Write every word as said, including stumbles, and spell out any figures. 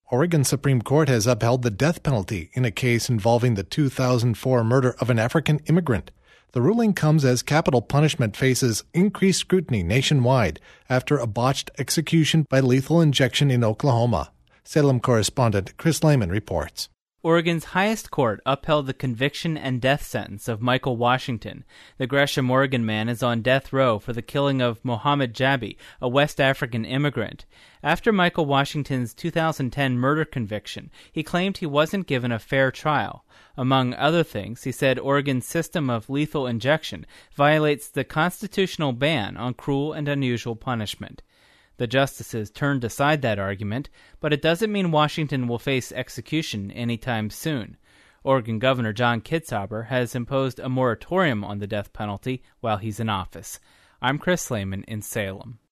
Oregon's Supreme Court has upheld the death penalty in a case involving the two thousand four murder of an African immigrant. The ruling comes as capital punishment faces increased scrutiny nationwide after a botched execution by lethal injection in Oklahoma. Salem correspondent Chris Lehman reports. Oregon's highest court upheld the conviction and death sentence of Michael Washington. The Gresham, Oregon man is on death row for the killing of Mohammed Jabi, a West African immigrant. After Michael Washington's two thousand ten murder conviction, he claimed he wasn't given a fair trial. Among other things, he said Oregon's system of lethal injection violates the constitutional ban on cruel and unusual punishment. The justices turned aside that argument, but it doesn't mean Washington will face execution anytime soon. Oregon Governor John Kitzhaber has imposed a moratorium on the death penalty while he's in office. I'm Chris Lehman in Salem.